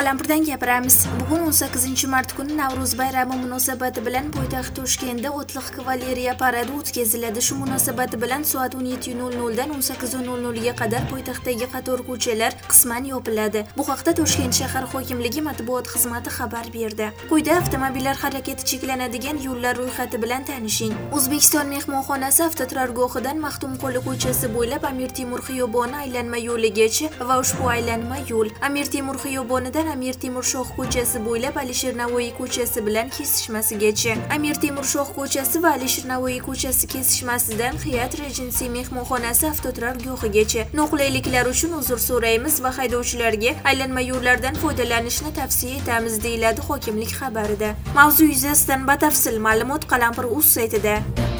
Qalampirdan gapiramiz. Bugun 18-mart kuni Navro'z bayrami munosabati bilan poytaxt Toshkentda o'tliq kavaleriya paradi o'tkaziladi. Shu munosabati bilan soat 17:00 dan 18:00 ga qadar poytaxtdagi qator ko'chalar qisman yopiladi. Bu haqda Toshkent shahar hokimligi matbuot xizmati xabar berdi. Quyida avtomobillar harakati cheklanadigan yo'llar ro'yxati bilan tanishing. O'zbekiston mehmonxonasi avtoturargohidan Maxtumquli ko'chasi bo'ylab Amir Temur xiyoboni aylanma yo'ligacha va ushbu aylanma yo'l Amir Temur xiyobonidan Amir Temur Shoh ko'chasi bo'ylab Alisher Navoiy ko'chasi bilan kesishmasigacha, Amir Temur Shoh ko'chasi va Alisher Navoiy ko'chasi kesishmasidan Hyatt Regency mehmonxonasi avtoturargohigacha. Noqulayliklar uchun uzr so'raymiz va haydovchilarga aylanma yo'llardan foydalanishni tavsiya etamiz, deyiladi hokimlik xabarida. Mavzu yuzasidan batafsil ma'lumot Qalampir.uz saytida.